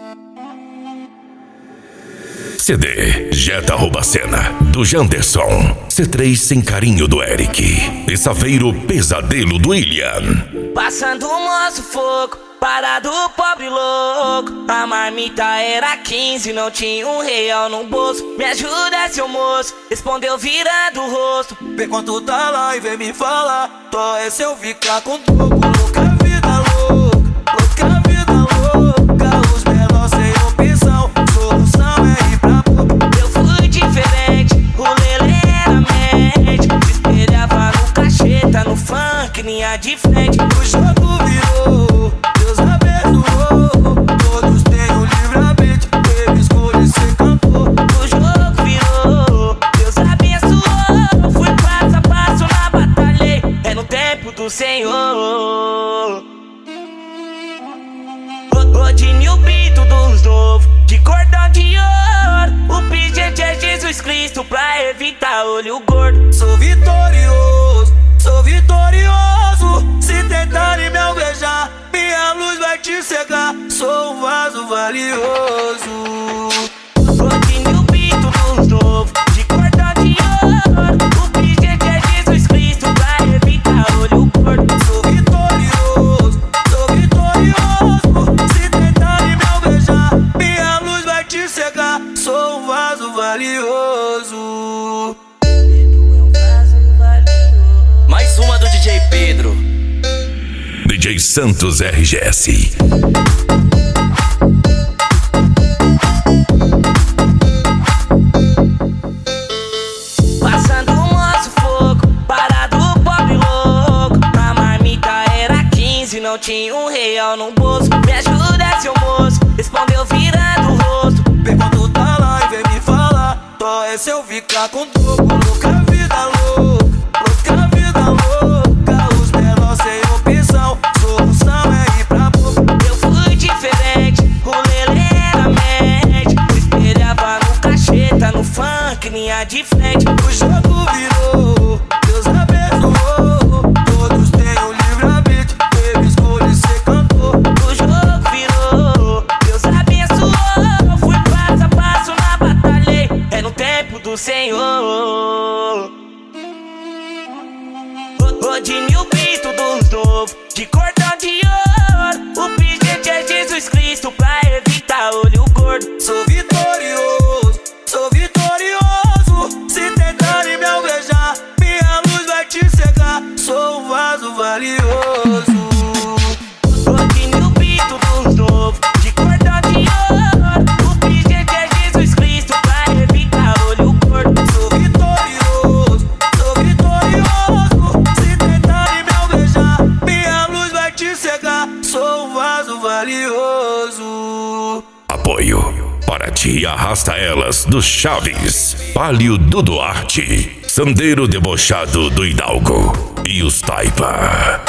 CD Jetta rouba a cena, do Janderson. C3 Sem Carinho, do Eric. E Saveiro Pesadelo, do William. Passando o moço fogo, parado pobre louco. A marmita era 15, não tinha R$1 no bolso. Me ajuda, seu moço, respondeu virando o rosto. Vê quanto tá lá e vem me falar. Tó é se eu ficar com toco. Louca vida louca, louca vida louca. Os menores sem opção, solução é ir pra boca. Eu fui diferente, o lelê era mente. Se espelhava no cacheta, no funk, linha de frente. O jogo virou, Deus abençoou. Todos têm o livre-arbítrio, teve escolha e ser cantor. O jogo virou, Deus abençoou. Fui passo a passo na batalha, é no tempo do Senhor. Rodinho Pinto dos novos, de cordão de ouro. O pingente é Jesus Cristo pra evitar olho gordo. Sou vitorioso, sou vitorioso. Se tentarem me alvejar, minha luz vai te cegar. Sou um vaso valioso. Rodinho Pinto dos novos, de cordão de ouro. O pingente é Jesus Cristo pra evitar olho gordo. Sou vitorioso, sou vitorioso. Se tentarem me alvejar, minha luz vai te cegar. Sou um vaso valioso. Mais uma do DJ Pedro. DJ Santos RGS. Passando o moço fogo, parado o pobre louco. A marmita era 15, não tinha R$1 no bolso. Me ajuda, seu moço, respondeu virando o rosto. Vê quanto tá lá e vem me falar. Tó é se eu ficar com toco. Louca vida louca, louca vida louca. Os menores sem opção, solução é ir pra boca. Eu fui diferente, o lelê era mente. Se espelhava no cacheta, no funk, linha de frente. O jogo virou, Deus abençoou. Todos têm o livre-arbítrio, teve escolha e ser cantor. O jogo virou, Deus abençoou. Fui passo a passo na batalha, é no tempo do Senhor. Rodinho Pinto dos novos, de cordão de ouro. O pingente é Jesus Cristo pra evitar olho gordo. Sou vitorioso, sou vitorioso. Se tentarem me alvejar, minha luz vai te cegar. Sou um vaso valioso. Rodinho Pinto dos novos, de cordão de ouro. O pingente é Jesus Cristo pra evitar olho gordo. Sou vitorioso, sou vitorioso. Se tentarem me alvejar, minha luz vai te cegar. Sou um vaso valioso. Apoio Paraty Arrasta Elas, do Chaves. Palio do Duarte. Sandeiro Debochado, do Hidalgo. E os Taipa.